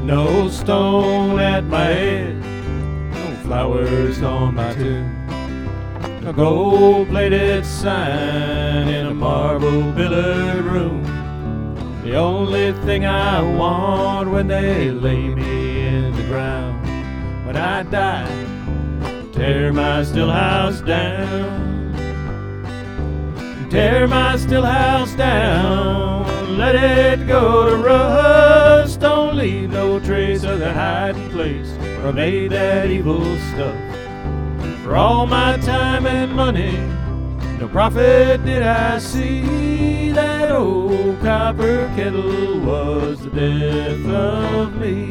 No stone at my head, no flowers on my tomb, a gold-plated sign in a marble-pillared room. The only thing I want when they lay me in the ground, when I die, tear my still house down. Tear my still house down, let it go to rust. Don't leave no trace of the hiding place where I made that evil stuff. For all my time and money, no profit did I see. That old copper kettle was the death of me.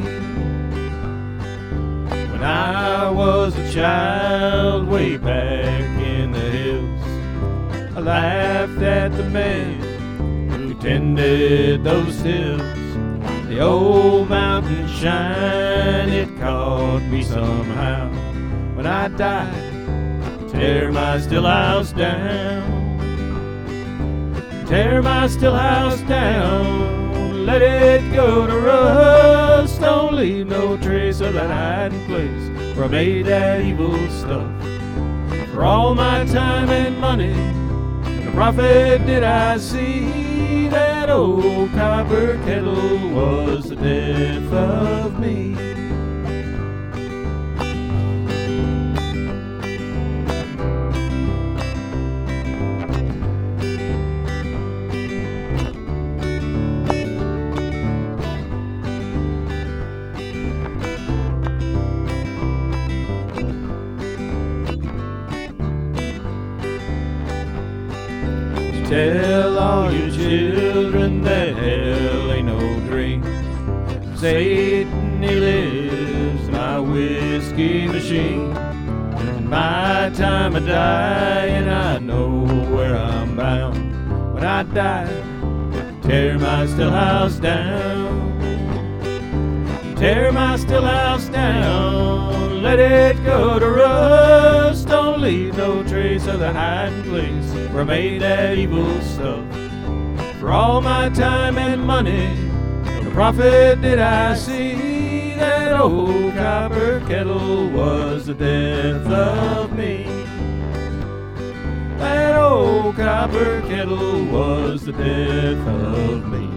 When I was a child way back in the hills, I laughed at the men who tended those hills. The old mountain shine, it caught me somehow. When I die, tear my still house down. Tear my still house down, let it go to rust. Don't leave no trace of that hiding place where I made that evil stuff. For all my time and money, no profit did I see. That old copper kettle was the death of me. Tell all your children that hell ain't no dream. Satan, he lives my whiskey machine. In my time of dying, I know where I'm bound. When I die, tear my still house down. Tear my still house down, let it go to rust. Don't leave no trace of the hiding place where I made that evil stuff. For all my time and money, no profit did I see. That old copper kettle was the death of me. That old copper kettle was the death of me.